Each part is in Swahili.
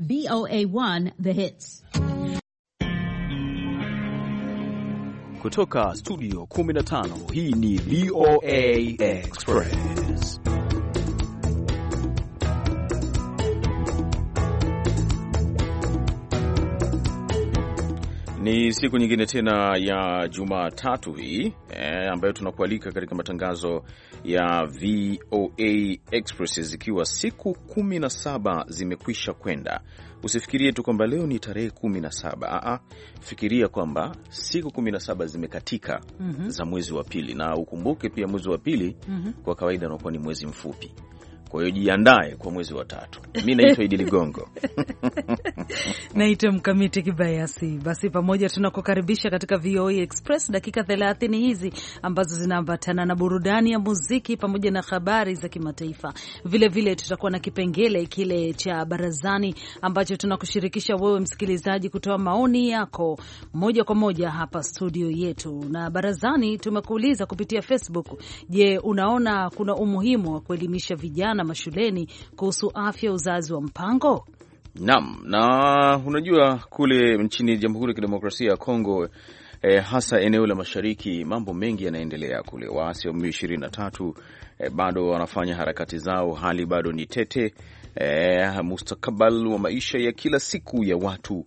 VOA1 The Hits. Kutoka studio 15, hii ni VOA Express. Ni siku nyingine tena ya Jumatatu hii ambayo tunakualika katika matangazo ya VOA Express, zikiwa siku 17 zimekwisha kwenda. Usifikirie tu kwamba leo ni tarehe 17. Fikiria kwamba siku 17 zimekatika za mwezi wa pili, na ukumbuke pia mwezi wa pili kwa kawaida unakuwa ni mwezi mfupi. Kwa hiyo jiandae kwa mwezi wa tatu. Mimi naitwa Idi Ligongo. Naitwa Mkamiti Kibayasi. Basi pamoja tunakukaribisha katika VOA Express, dakika 30 hizi ambazo zinaambatana na burudani ya muziki pamoja na habari za kimataifa. Vile vile tutakuwa na kipengele kile cha barazani ambacho tunakushirikisha wewe msikilizaji kutoa maoni yako moja kwa moja hapa studio yetu. Na barazani tumekuuliza kupitia Facebook, je, unaona kuna umuhimu wa kuelimisha vijana mashuleni kuhusu afya uzazi wa mpango? Naam, na unajua kule nchini Jamhuri ya Kidemokrasia ya Kongo, hasa eneo la mashariki, mambo mengi yanaendelea kule. Waasi wa M23 bado wanafanya harakati zao, hali bado ni tete. Mustakabali wa maisha ya kila siku ya watu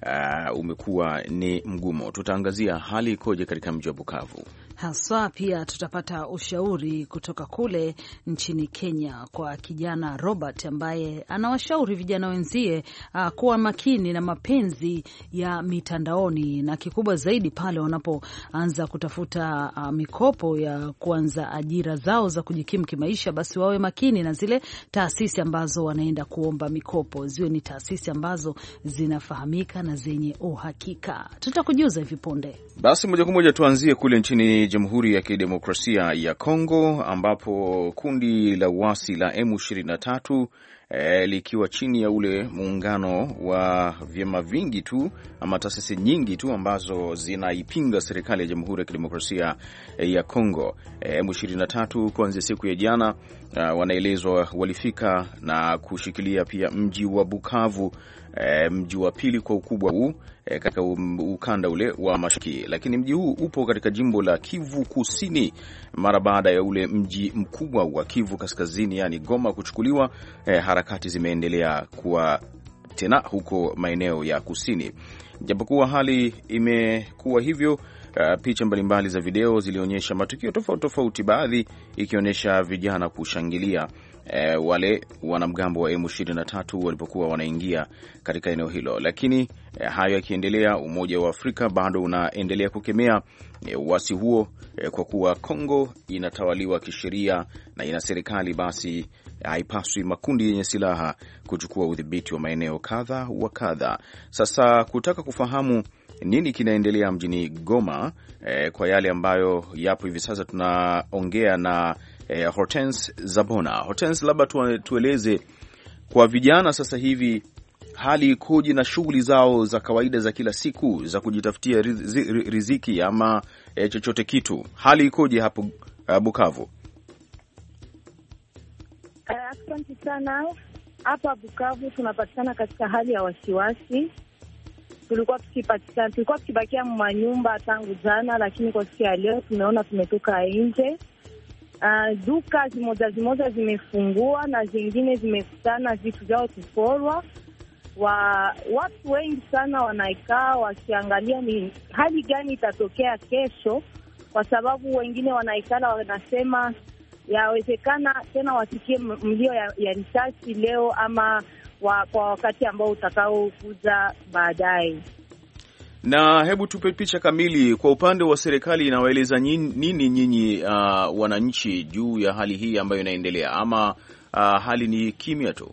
umekuwa ni mgumu. Tutaangazia hali ikoje katika mji wa Bukavu. Haswa pia tutapata ushauri kutoka kule nchini Kenya kwa kijana Robert ambaye anawashauri vijana wenzie kuwa makini na mapenzi ya mitandaoni, na kikubwa zaidi pale wanapoanza kutafuta mikopo ya kuanza ajira zao za kujikimu kimaisha, basi wawe makini na zile taasisi ambazo wanaenda kuomba mikopo, ziwe ni taasisi ambazo zinafahamika na zenye uhakika. Tutakujuza hivi punde. Basi moja kwa moja tuanzie kule nchini Jamhuri ya Kidemokrasia ya Kongo, ambapo kundi la uasi la M23 likiwa chini ya ule muungano wa vyama vingi tu ama taasisi nyingi tu ambazo zinaipinga serikali ya Jamhuri ya Kidemokrasia ya Kongo. M23 kuanzia siku ya jana wanaelezwa walifika na kushikilia pia mji wa Bukavu, mji wa pili kwa ukubwa huu katika ukanda ule wa mashariki, lakini mji huu upo katika jimbo la Kivu Kusini mara baada ya ule mji mkubwa wa Kivu Kaskazini, yani Goma, kuchukuliwa. Harakati zimeendelea kuwa tena huko maeneo ya kusini. Japokuwa hali imekuwa hivyo, picha mbalimbali za video zilionyesha matukio tofauti tofauti, baadhi ikionyesha vijana kushangilia wale wanamgambo wa M23 walipokuwa wanaingia katika eneo hilo. Lakini hayo yakiendelea, Umoja wa Afrika bado unaendelea kukemea uasi huo kwa kuwa Kongo inatawaliwa kisheria na ina serikali, basi haipaswi makundi yenye silaha kuchukua udhibiti wa maeneo kadha wa kadha. Sasa kutaka kufahamu nini kinaendelea mjini Goma, kwa yale ambayo yapo hivi sasa, tunaongea na Hortense Zabona. Hortense, labda tueleze kwa vijana sasa hivi hali ikoje na shughuli zao za kawaida za kila siku za kujitafutia riziki ama chochote kitu. Hali ikoje hapo Bukavu? Asante sana. Hapa Bukavu tunapatikana katika hali ya wasiwasi. Tulikuwa tukibakia manyumba tangu jana, lakini kwa siku ya leo tumeona tumetoka nje. Duka zimoja zimefungua na zingine zimekutana vitu vyao kuporwa. Watu wengi sana wanaikaa wakiangalia ni hali gani itatokea kesho, kwa sababu wengine wanaikala wanasema yawezekana tena wasikie mlio ya risasi leo ama kwa wakati ambao utakao kuja baadaye. Na hebu tupe picha kamili kwa upande wa serikali, inawaeleza nini nyinyi wananchi juu ya hali hii ambayo inaendelea, ama hali ni kimya tu?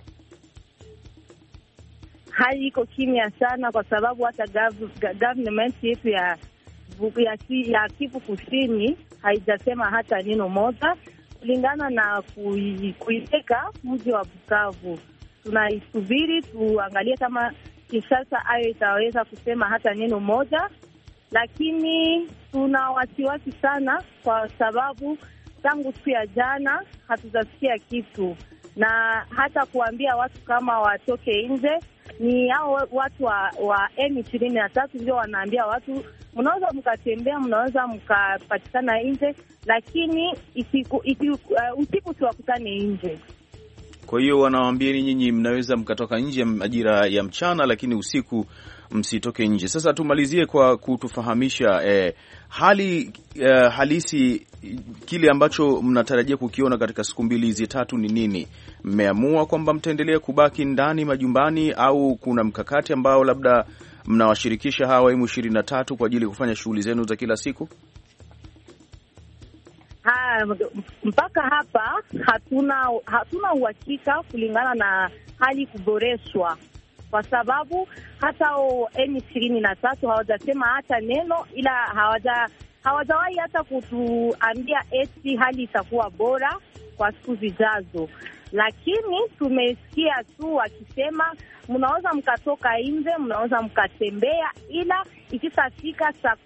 Hali iko kimya sana, kwa sababu hata government yetu ya Kivu Kusini haijasema hata neno moja kulingana na kuiteka mji wa Bukavu. Tunaisubiri tuangalie kama Kinshasa ayo itaweza kusema hata neno moja, lakini tuna wasiwasi sana kwa sababu tangu siku ya jana hatujasikia kitu, na hata kuambia watu kama watoke nje ni hao watu wa M23 ndio wanaambia watu mnaweza mkatembea, mnaweza mkapatikana nje, lakini usiku tuwakutane nje. Kwa hiyo wanawaambia nyinyi mnaweza mkatoka nje majira ya mchana, lakini usiku msitoke nje. Sasa tumalizie kwa kutufahamisha hali halisi, kile ambacho mnatarajia kukiona katika siku mbili hizi tatu ni nini? Mmeamua kwamba mtaendelea kubaki ndani majumbani, au kuna mkakati ambao labda mnawashirikisha hawa M23 kwa ajili ya kufanya shughuli zenu za kila siku? Mpaka hapa hatuna uhakika kulingana na hali kuboreshwa, kwa sababu hata M23 hawajasema hata neno, ila hawajawahi hata kutuambia eti hali itakuwa bora kwa siku zijazo. Lakini tumesikia tu wakisema mnaweza mkatoka nje, mnaweza mkatembea, ila ikishafika saa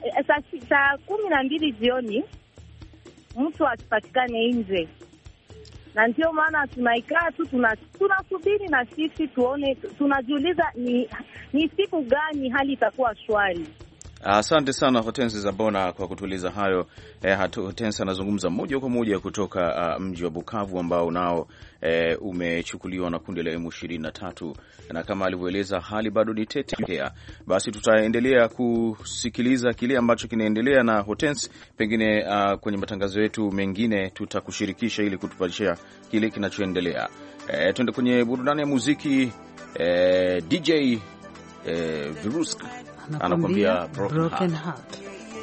12 jioni mtu asipatikane nje. Na ndio maana tunaikaa tu tunasubiri na sisi tuone, tunajiuliza ni siku gani hali itakuwa shwari. Asante sana Hortense Zabona kwa kutueleza hayo. Hortense anazungumza moja kwa moja kutoka mji wa Bukavu ambao nao umechukuliwa na kundi la M23, na kama alivyoeleza hali bado ni tete. Basi tutaendelea kusikiliza kile ambacho kinaendelea na Hortense, pengine kwenye matangazo yetu mengine tutakushirikisha ili kutupatia kile kinachoendelea. Tuende kwenye burudani ya muziki. DJ Virusk anakuambia Broken Heart.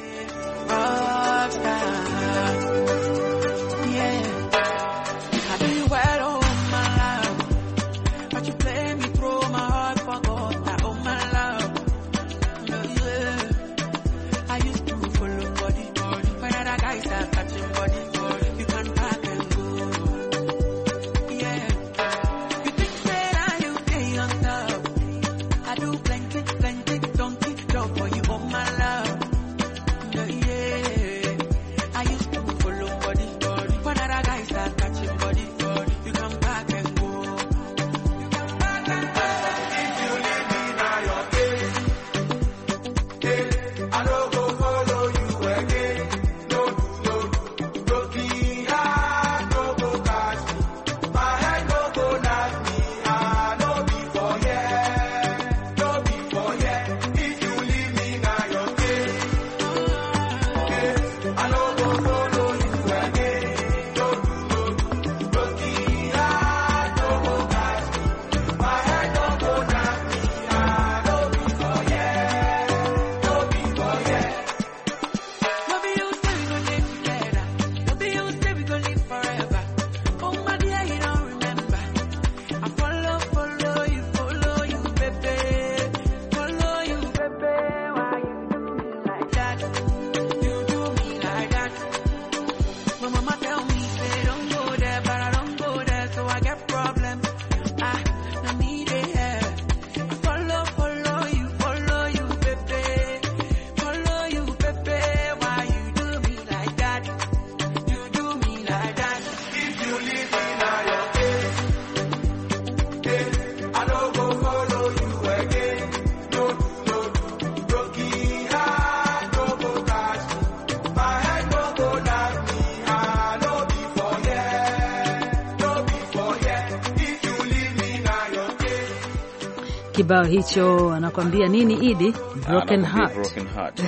Kibao hicho anakuambia nini Idi? Broken Heart.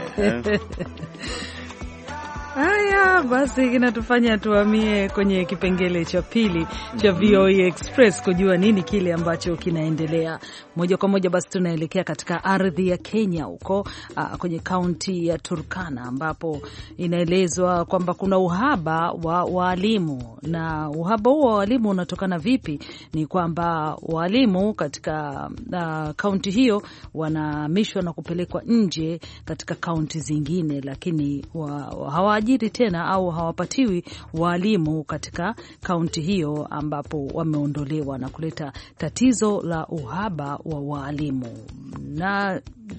Haya basi, kinatufanya tuhamie kwenye kipengele cha pili cha VOA Express kujua nini kile ambacho kinaendelea. Moja kwa moja basi tunaelekea katika ardhi ya Kenya huko kwenye kaunti ya Turkana, ambapo inaelezwa kwamba kuna uhaba wa walimu. Na uhaba huo wa walimu unatokana vipi? Ni kwamba walimu katika kaunti hiyo wanahamishwa na kupelekwa nje katika kaunti zingine, lakini hawaajiri tena au hawapatiwi walimu katika kaunti hiyo ambapo wameondolewa, na kuleta tatizo la uhaba wa walimu. Na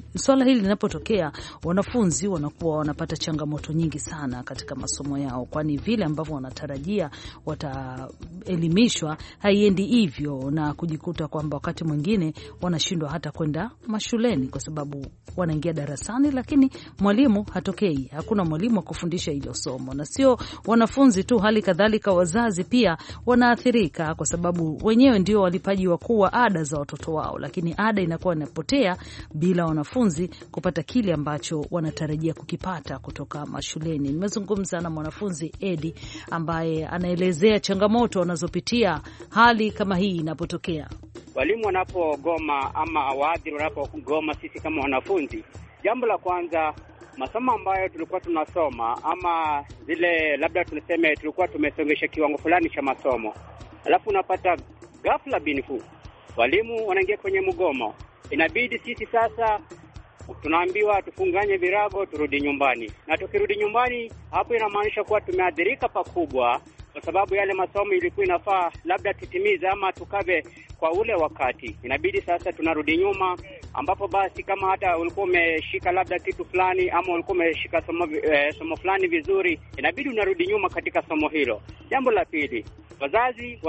swala hili linapotokea, wanafunzi wanakuwa wanapata changamoto nyingi sana katika masomo yao, kwani vile ambavyo wanatarajia wataelimishwa haiendi hivyo, na kujikuta kwamba wakati mwingine wanashindwa hata kwenda mashuleni kwa sababu wanaingia darasani lakini mwalimu hatokei. Hakuna mwalimu wa kufundisha hilo somo. Na sio wanafunzi tu, hali kadhalika wazazi pia wanaathirika, kwa sababu wenyewe ndio walipaji wakuu wa ada za watoto wao, lakini ada inakuwa inapotea bila wanafunzi kupata kile ambacho wanatarajia kukipata kutoka mashuleni. Nimezungumza na mwanafunzi Edi ambaye anaelezea changamoto wanazopitia hali kama hii inapotokea. Walimu wanapogoma ama waadhiri wanapogoma, sisi kama wanafunzi, jambo la kwanza, masomo ambayo tulikuwa tunasoma ama zile labda tunaseme tulikuwa tumesongesha kiwango fulani cha masomo, alafu unapata ghafla binifu walimu wanaingia kwenye mgomo. Inabidi sisi sasa tunaambiwa tufunganye virago turudi nyumbani, na tukirudi nyumbani hapo inamaanisha kuwa tumeathirika pakubwa, kwa sababu yale masomo ilikuwa inafaa labda tutimize ama tukave kwa ule wakati. Inabidi sasa tunarudi nyuma, ambapo basi kama hata ulikuwa umeshika labda kitu fulani ama ulikuwa umeshika somo fulani vizuri, inabidi unarudi nyuma katika somo hilo. Jambo la pili, wazazi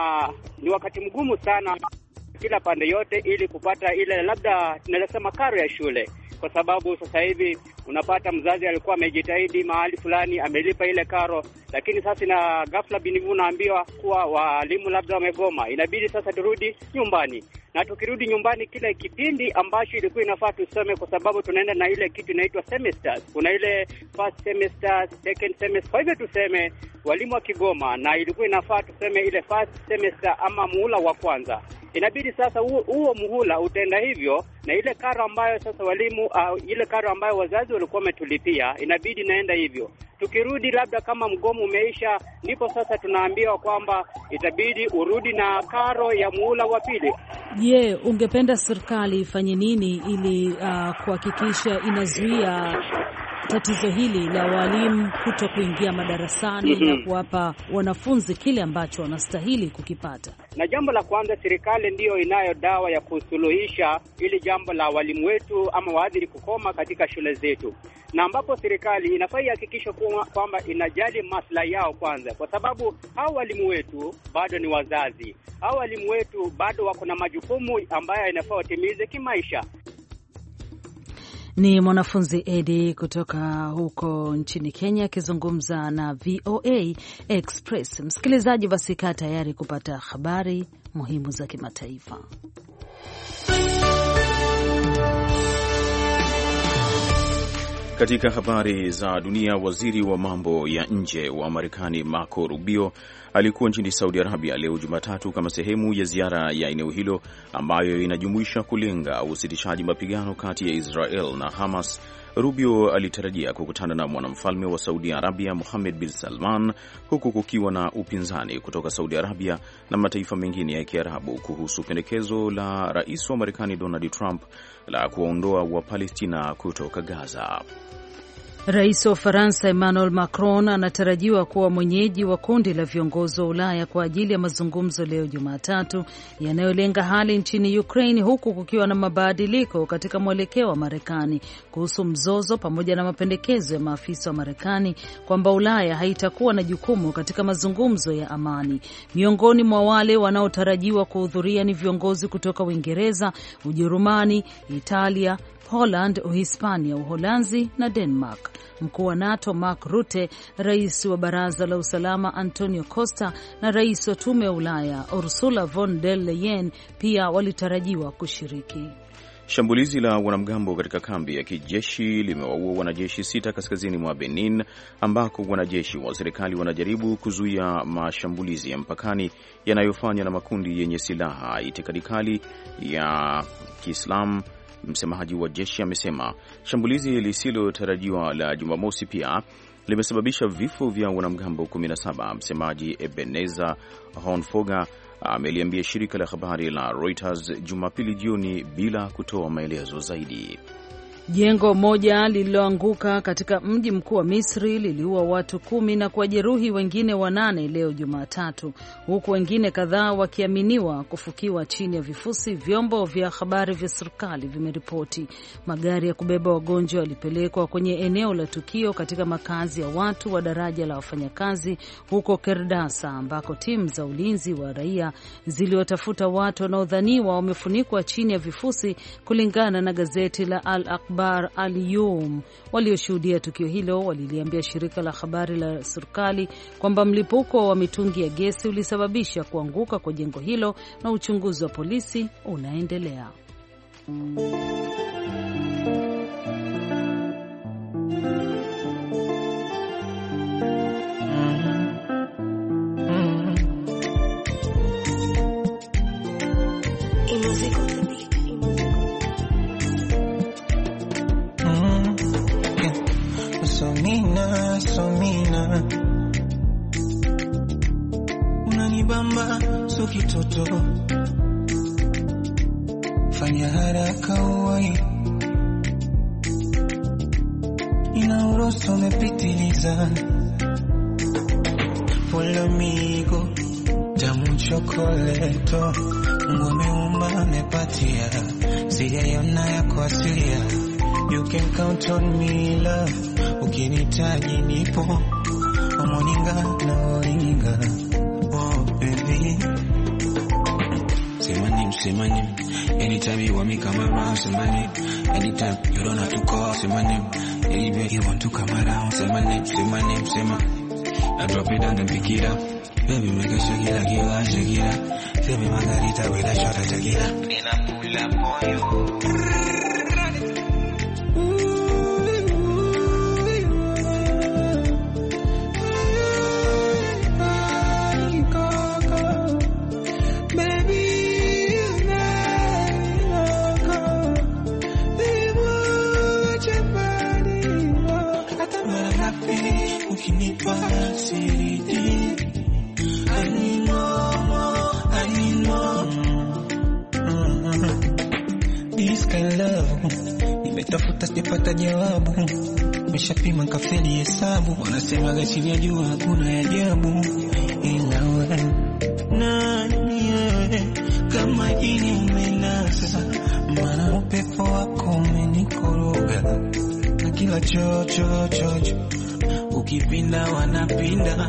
ni wakati mgumu sana kila pande yote ili kupata ile labda tunasema karo ya shule, kwa sababu sasa hivi unapata mzazi alikuwa amejitahidi mahali fulani amelipa ile karo, lakini sasa na ghafla binivu naambiwa kuwa walimu labda wamegoma, inabidi sasa turudi nyumbani. Na tukirudi nyumbani, kile kipindi ambacho ilikuwa inafaa tusome, kwa sababu tunaenda na ile kitu inaitwa semesters, kuna ile first semester, second semester. Kwa hivyo tuseme walimu wa kigoma na ilikuwa inafaa tuseme ile first semester ama muhula wa kwanza, inabidi sasa huo muhula utaenda hivyo, na ile karo ambayo sasa walimu ile karo ambayo wazazi walikuwa wametulipia inabidi naenda hivyo. Tukirudi labda kama mgomo umeisha, ndipo sasa tunaambiwa kwamba itabidi urudi na karo ya muhula wa pili. Je, ungependa serikali ifanye nini ili kuhakikisha inazuia tatizo hili la walimu kuto kuingia madarasani na kuwapa wanafunzi kile ambacho wanastahili kukipata? Na jambo la kwanza, serikali ndiyo inayo dawa ya kusuluhisha ili jambo la walimu wetu ama waadhiri kukoma katika shule zetu, na ambapo serikali inafaa ihakikishe kwamba inajali maslahi yao kwanza, kwa sababu hao walimu wetu bado ni wazazi, hao walimu wetu bado wako na majukumu ambayo inafaa watimize kimaisha. Ni mwanafunzi Edi kutoka huko nchini Kenya akizungumza na VOA Express. Msikilizaji, basi kaa tayari kupata habari muhimu za kimataifa. Katika habari za dunia, waziri wa mambo ya nje wa Marekani Marco Rubio alikuwa nchini Saudi Arabia leo Jumatatu kama sehemu ya ziara ya eneo hilo ambayo inajumuisha kulenga usitishaji mapigano kati ya Israel na Hamas. Rubio alitarajia kukutana na mwanamfalme wa Saudi Arabia Mohammed bin Salman, huku kukiwa na upinzani kutoka Saudi Arabia na mataifa mengine ya Kiarabu kuhusu pendekezo la rais wa Marekani Donald Trump la kuwaondoa Wapalestina kutoka Gaza. Rais wa Ufaransa Emmanuel Macron anatarajiwa kuwa mwenyeji wa kundi la viongozi wa Ulaya kwa ajili ya mazungumzo leo Jumatatu yanayolenga hali nchini Ukraine, huku kukiwa na mabadiliko katika mwelekeo wa Marekani kuhusu mzozo, pamoja na mapendekezo ya maafisa wa Marekani kwamba Ulaya haitakuwa na jukumu katika mazungumzo ya amani. Miongoni mwa wale wanaotarajiwa kuhudhuria ni viongozi kutoka Uingereza, Ujerumani, Italia, Poland, Uhispania, Uholanzi na Denmark. Mkuu wa NATO Mark Rutte, rais wa Baraza la Usalama Antonio Costa na rais wa Tume ya Ulaya Ursula von der Leyen pia walitarajiwa kushiriki. Shambulizi la wanamgambo katika kambi ya kijeshi limewaua wanajeshi 6 kaskazini mwa Benin, ambako wanajeshi wa serikali wanajaribu kuzuia mashambulizi ya mpakani yanayofanywa na makundi yenye silaha itikadi kali ya Kiislamu. Msemaji wa jeshi amesema shambulizi lisilotarajiwa la Jumamosi pia limesababisha vifo vya wanamgambo 17. Msemaji Ebenezer Honfoga ameliambia shirika la habari la Reuters Jumapili jioni bila kutoa maelezo zaidi. Jengo moja lililoanguka katika mji mkuu wa Misri liliua watu 10 na kuwajeruhi wengine 8 leo Jumatatu, huku wengine kadhaa wakiaminiwa kufukiwa chini ya vifusi, vyombo vya habari vya serikali vimeripoti. Magari ya kubeba wagonjwa yalipelekwa kwenye eneo la tukio katika makazi ya watu wa daraja la wafanyakazi huko Kerdasa, ambako timu za ulinzi wa raia ziliwatafuta watu wanaodhaniwa wamefunikwa chini ya vifusi, kulingana na gazeti la Al-Akhbar Al-Yawm. Walioshuhudia tukio hilo waliliambia shirika la habari la serikali kwamba mlipuko wa mitungi ya gesi ulisababisha kuanguka kwa jengo hilo na uchunguzi wa polisi unaendelea. Somina unanibamba so kitoto, fanya haraka uwai, ina uroso umepitiliza, polamigo tamu chokoleto, umeumba mepatia, sijaiona ya kuasilia. You can count on me love, ukinitaji nipo, omoninga na oringa, oh baby. Say my name, anytime you want me come around, say my name, anytime you don't have to call, say my name, anywhere you want to come around, say my name, I drop it down and pick it up, baby make a shake it up, feel me margarita with a shot of tequila, and I pull up on you. Nimetafuta sipata jawabu, nimeshapima kafeli hesabu, wanasema gachini ya jua hakuna ajabu, ila wewe nani wewe, kama jini umenasa, maana upepo wako umenikoroga, na kila chocho ukipinda wanapinda,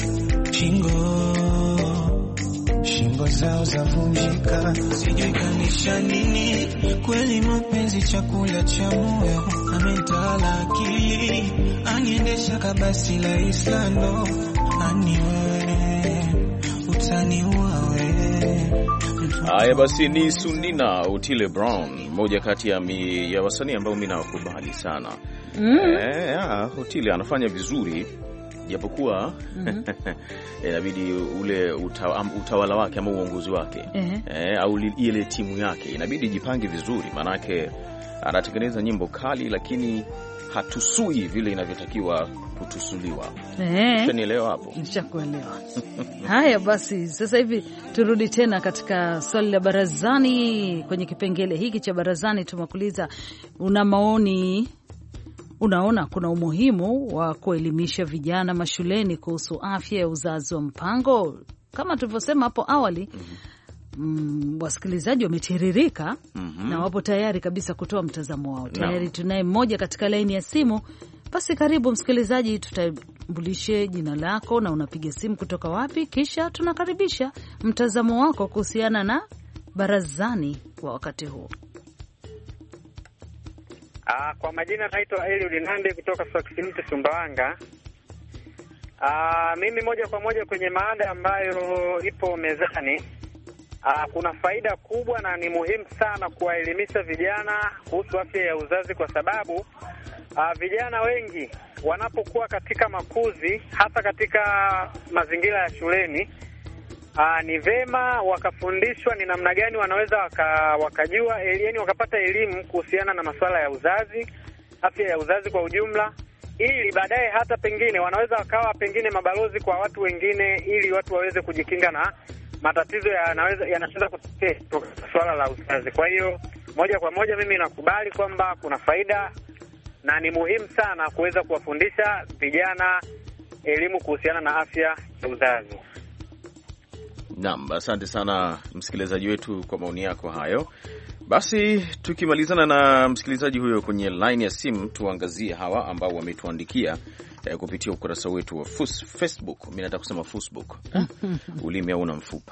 shingo zao zavunjika, sijui kanisha nini, kweli mapenzi chakula cha moyo, ametala akili, aniendesha kabasi la Islando, aniwe utaniua wewe. Haya basi, ni Sunina Otile Brown, moja kati ya wasanii ambao mimi nawakubali sana. Otile anafanya vizuri, japokuwa inabidi ule utawala wake ama uongozi wake au ile timu yake inabidi jipange vizuri, manake anatengeneza nyimbo kali lakini hatusui vile inavyotakiwa kutusuliwa. Unanielewa hapo? Nishakuelewa. Haya basi, sasa hivi turudi tena katika swali la barazani. Kwenye kipengele hiki cha barazani tumekuuliza, una maoni, unaona kuna umuhimu wa kuelimisha vijana mashuleni kuhusu afya ya uzazi wa mpango? Kama tulivyosema hapo awali, wasikilizaji wametiririka na wapo tayari kabisa kutoa mtazamo wao. Tayari tunaye mmoja katika laini ya simu. Basi karibu msikilizaji, tutambulishe jina lako na unapiga simu kutoka wapi, kisha tunakaribisha mtazamo wako kuhusiana na barazani kwa wakati huu. Kwa majina naitwa Eliud Nande kutoka Sokisimti, Sumbawanga. Mimi moja kwa moja kwenye maada ambayo ipo mezani. Kuna faida kubwa na ni muhimu sana kuwaelimisha vijana kuhusu afya ya uzazi, kwa sababu vijana wengi wanapokuwa katika makuzi, hasa katika mazingira ya shuleni, ni vema wakafundishwa ni namna gani wanaweza wakajua yani wakapata elimu kuhusiana na masuala ya uzazi, afya ya uzazi kwa ujumla, ili baadaye hata pengine wanaweza wakawa pengine mabalozi kwa watu wengine, ili watu waweze kujikinga na matatizo yanaweza kutokea swala la uzazi. Kwa hiyo moja kwa moja mimi nakubali kwamba kuna faida na ni muhimu sana kuweza kuwafundisha vijana elimu kuhusiana na afya ya uzazi. Naam, asante sana msikilizaji wetu kwa maoni yako hayo. Basi tukimalizana na msikilizaji huyo kwenye line ya simu, tuangazie hawa ambao wametuandikia kupitia ukurasa wetu wa Facebook. Mimi nataka kusema Facebook. Ulimi hauna mfupa.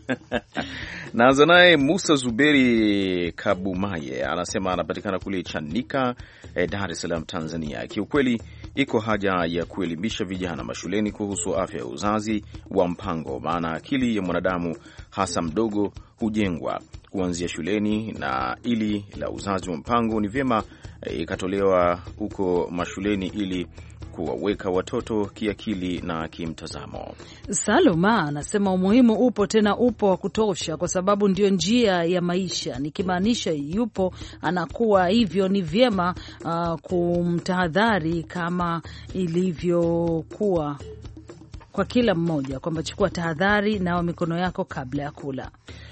Naanza naye Musa Zuberi Kabumaye, anasema anapatikana kule Chanika, Dar es Salaam, Tanzania. Kiukweli iko haja ya kuelimisha vijana mashuleni kuhusu afya ya uzazi wa mpango, maana akili ya mwanadamu hasa mdogo hujengwa kuanzia shuleni, na ili la uzazi wa mpango ni vyema ikatolewa huko mashuleni ili kuwaweka watoto kiakili na kimtazamo. Saloma anasema umuhimu upo, tena upo wa kutosha, kwa sababu ndio njia ya maisha. Nikimaanisha yupo anakuwa hivyo, ni vyema kumtahadhari kama ilivyokuwa kwa kila mmoja, kwamba chukua tahadhari, nawa mikono yako kabla ya kula.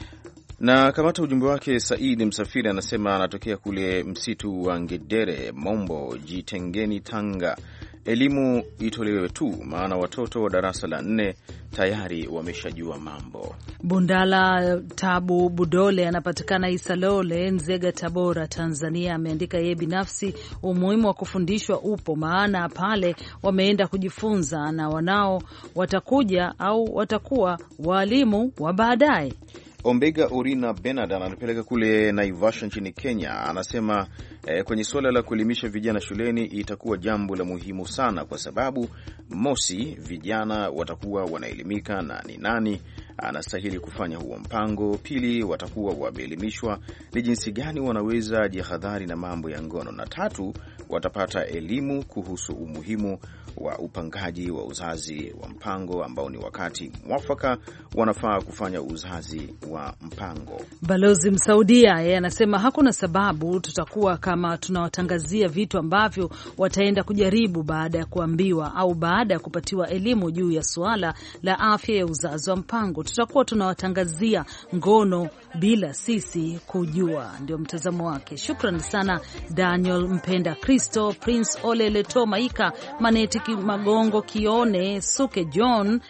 Na kamata ujumbe wake. Saidi Msafiri anasema anatokea kule msitu wa Ngedere, Mombo, Jitengeni, Tanga. Elimu itolewe tu, maana watoto wa darasa la 4 tayari wameshajua mambo. Bundala Tabu Budole anapatikana Isalole, Nzega, Tabora, Tanzania. Ameandika yeye binafsi umuhimu wa kufundishwa upo, maana pale wameenda kujifunza na wanao watakuja au watakuwa walimu wa baadaye. Ombega Orina Benard anapeleka kule Naivasha nchini Kenya. Anasema kwenye suala la kuelimisha vijana shuleni itakuwa jambo la muhimu sana, kwa sababu mosi, vijana watakuwa wanaelimika na ni nani anastahili kufanya huo mpango. Pili, watakuwa wameelimishwa ni jinsi gani wanaweza jihadhari na mambo ya ngono, na tatu, watapata elimu kuhusu umuhimu wa upangaji wa uzazi wa mpango, ambao ni wakati mwafaka wanafaa kufanya uzazi wa mpango. Balozi Msaudia yeye anasema hakuna sababu tutakuwa kama tunawatangazia vitu ambavyo wataenda kujaribu baada ya kuambiwa au baada ya kupatiwa elimu juu ya suala la afya ya uzazi wa mpango. Tutakuwa tunawatangazia ngono bila sisi kujua. Ndio mtazamo wake. Shukrani sana Daniel Mpenda Kristo, Prince Ole Leto Maika, Maneti Magongo, Kione Suke, John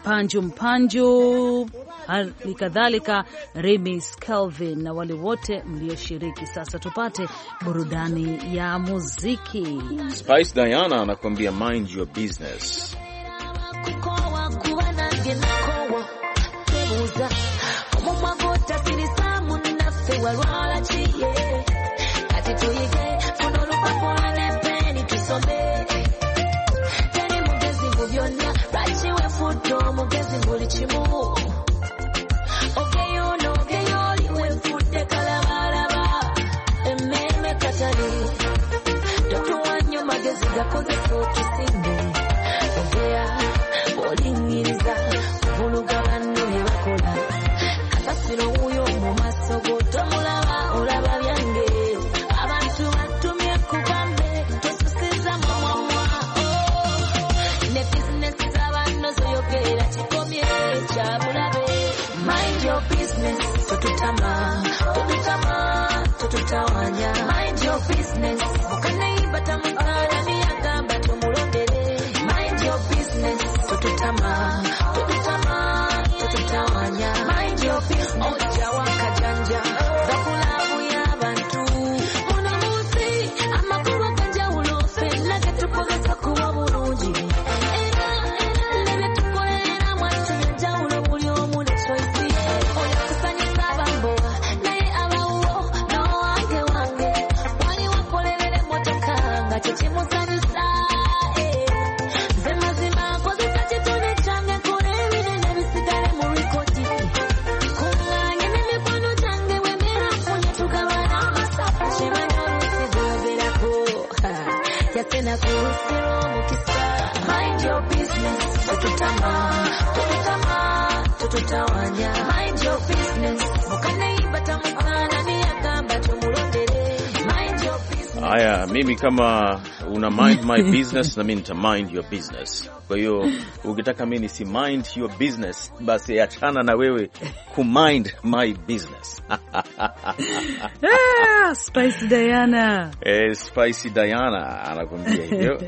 Mpanju, halikadhalika Remis Kelvin na wale wote mlioshiriki. Sasa tupate burudani ya muziki. Spice Diana anakuambia mind your business. Mind your business. Mind your business. Mind your business. Mind your business. Mind your business. Haya, mimi kama una mind my business na mimi nita mind your business. Kwa hiyo ukitaka mimi si mind your business, basi achana na wewe ku mind my business. Spicy Diana. Spicy Diana anakuambia hivyo.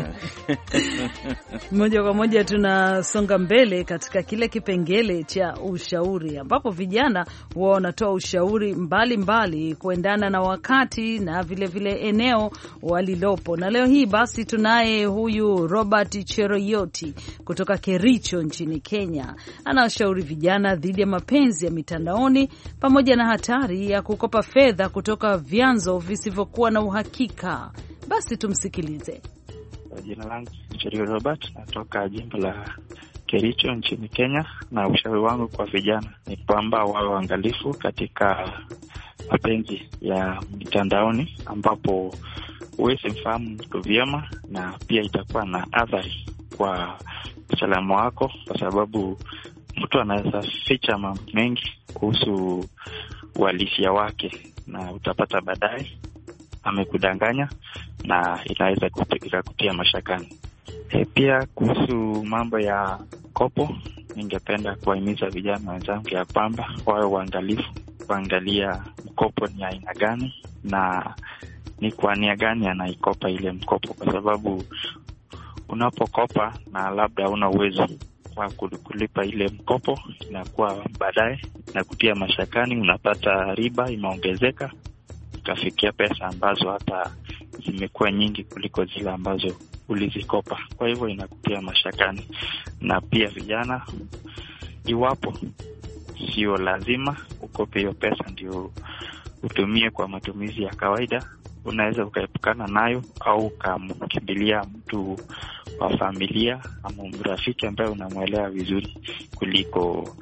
Moja kwa moja tunasonga mbele katika kile kipengele cha ushauri, ambapo vijana wao wanatoa ushauri mbalimbali kuendana na wakati na vile eneo walilopo. Na leo hii basi tunaye huyu Robert Cheroyoti kutoka Kericho nchini Kenya. Anawashauri vijana dhidi ya mapenzi ya mitandaoni pamoja na hatari ya kukopa fedha kutoka vyanzo visivyokuwa na uhakika. Basi tumsikilize. Jina langu Cheroyoti Robert, natoka jimbo la Kericho nchini Kenya, na ushauri wangu kwa vijana ni kwamba wawe waangalifu katika mapenzi ya mitandaoni, ambapo huwezi mfahamu mtu vyema na pia itakuwa na athari kwa usalama wako, kwa sababu mtu anaweza ficha mambo mengi kuhusu uhalisia wake na utapata baadaye amekudanganya na inaweza kukutia mashakani. Pia kuhusu mambo ya mkopo, ningependa kuwahimiza vijana wenzangu ya kwamba wawe waangalifu kuangalia mkopo ni aina gani na ni kwa nia gani anaikopa ile mkopo, kwa sababu unapokopa na labda una uwezo wa kulipa ile mkopo, inakuwa baadaye na kutia mashakani, unapata riba imeongezeka ikafikia pesa ambazo hata zimekuwa nyingi kuliko zile ambazo ulizikopa. Kwa hivyo inakutia mashakani. Na pia vijana, iwapo sio lazima ukope hiyo pesa ndio utumie kwa matumizi ya kawaida, unaweza ukaepukana nayo au ukamkimbilia mtu wa familia ama mrafiki ambaye unamwelewa vizuri kuliko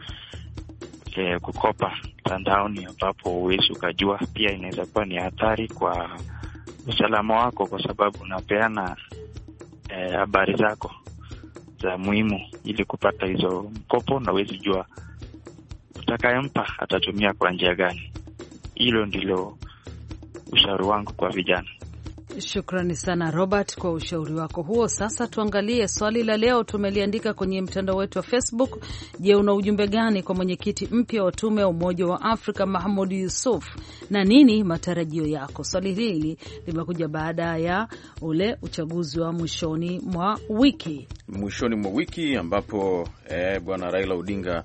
kukopa mtandaoni, ambapo huwezi ukajua. Pia inaweza kuwa ni hatari kwa usalama wako, kwa sababu unapeana habari zako za muhimu ili kupata hizo mkopo, na huwezi jua utakayempa atatumia kwa njia gani. Hilo ndilo ushauri wangu kwa vijana. Shukrani sana Robert kwa ushauri wako huo. Sasa tuangalie swali la leo, tumeliandika kwenye mtandao wetu wa Facebook. Je, una ujumbe gani kwa mwenyekiti mpya wa tume ya Umoja wa Afrika Mahmoud Yusuf, na nini matarajio yako? Swali hili limekuja baada ya ule uchaguzi wa mwishoni mwa wiki ambapo bwana Raila Odinga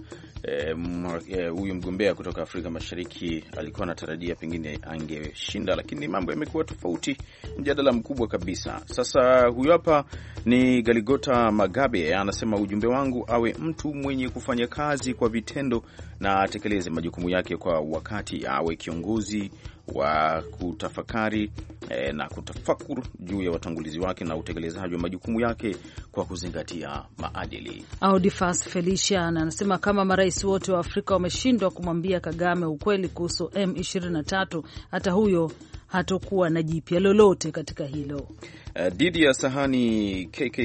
huyu mgombea kutoka Afrika Mashariki alikuwa anatarajia pengine angeshinda, lakini mambo yamekuwa tofauti, mjadala mkubwa kabisa. Sasa huyu hapa ni Galigota Magabe, anasema ujumbe wangu awe mtu mwenye kufanya kazi kwa vitendo na atekeleze majukumu yake kwa wakati, awe kiongozi wa kutafakari na kutafakuru juu ya watangulizi wake na utekelezaji wa majukumu yake kwa kuzingatia maadili. Audifas Felician anasema kama marais wote wa Afrika wameshindwa kumwambia Kagame ukweli kuhusu M23, hata huyo hatokuwa na jipya lolote katika hilo. Didi ya Sahani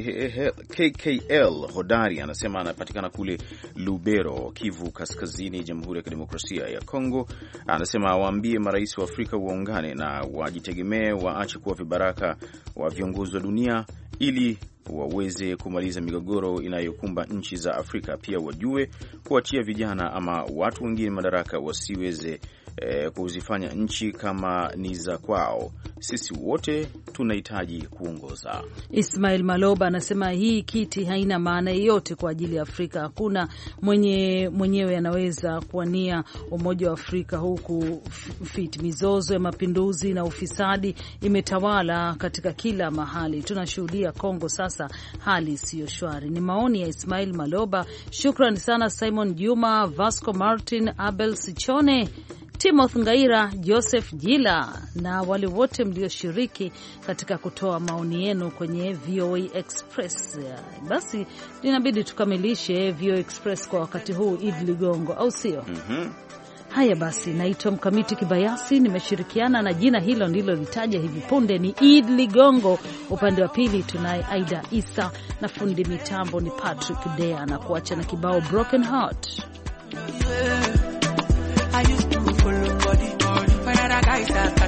KKL Hodari anasema anapatikana kule Lubero, Kivu Kaskazini, Jamhuri ya Kidemokrasia ya Kongo. Anasema awaambie marais wa Afrika waungane na wajitegemee, waache kuwa vibaraka wa viongozi wa dunia ili waweze kumaliza migogoro inayokumba nchi za Afrika. Pia wajue kuachia vijana ama watu wengine madaraka wasiweze kuzifanya nchi kama ni za kwao. Sisi wote tunahitaji kuongoza. Ismail Maloba anasema hii kiti haina maana yoyote kwa ajili ya Afrika. Hakuna mwenyewe anaweza kuwania Umoja wa Afrika huku mizozo ya mapinduzi na ufisadi imetawala katika kila mahali. Tunashuhudia Kongo sasa hali siyo shwari. Ni maoni ya Ismail Maloba. Shukrani sana Simon Juma, Vasco Martin, Abel Sichone, Timothy Ngaira, Joseph Jila na wale wote mlioshiriki katika kutoa maoni yenu kwenye VOA Express. Basi inabidi tukamilishe VOA Express kwa wakati huu, Idi Ligongo, au sio? Haya basi, naitwa Mkamiti Kibayasi, nimeshirikiana na jina hilo ndilo litaja hivi punde ni Idi Ligongo. Upande wa pili tunaye Aida Isa na fundi mitambo ni Patrick Dea, na kuacha na kibao Broken Heart. I used to follow body, but other guys are